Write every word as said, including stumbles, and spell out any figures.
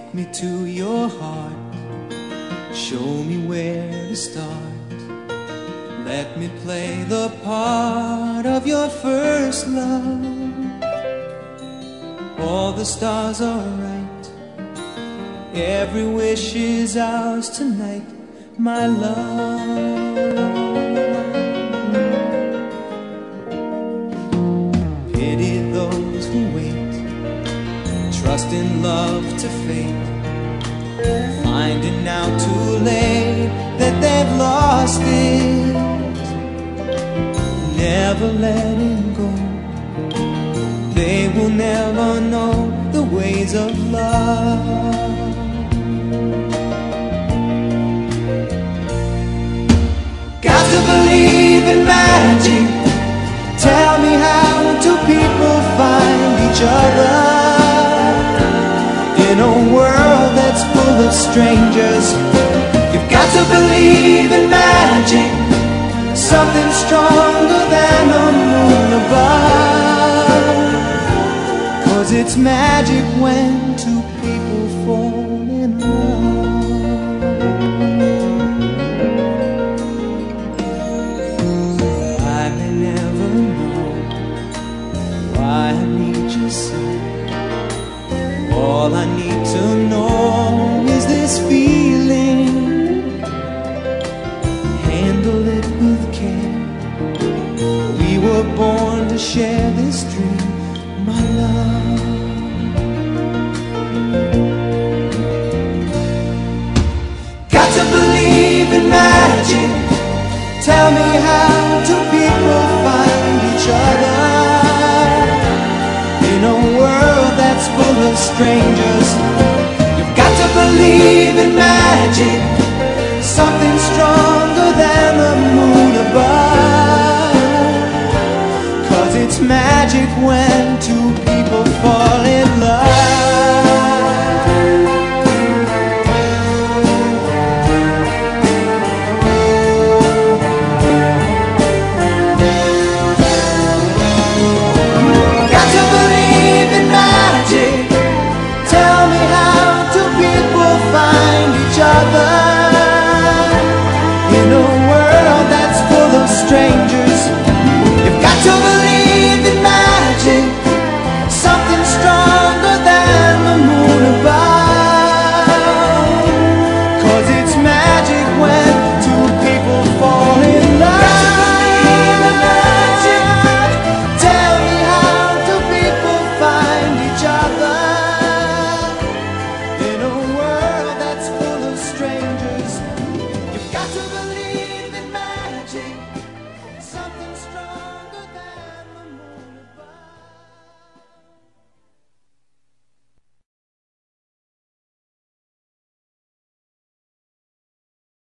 me to your heart. Show me where to start. Let me play the part of your first love. All the stars are right, every wish is ours tonight, my love. Pity those who wait, trust in love to fate, finding out too late that they've lost it. Never letting go, they will never know the ways of love. Got to believe in magic. Tell me, how do people find each other in a world that's full of strangers? You've got to believe in magic, something stronger than the moon above. 'Cause it's magic when two people fall in love. I may never know why I need you so. All I need to know is this feeling. Handle it with care. We were born to share this dream, my love. Got to believe in magic. Tell me, how do people find each other in a world that's full of strangers? You've got to believe in magic, something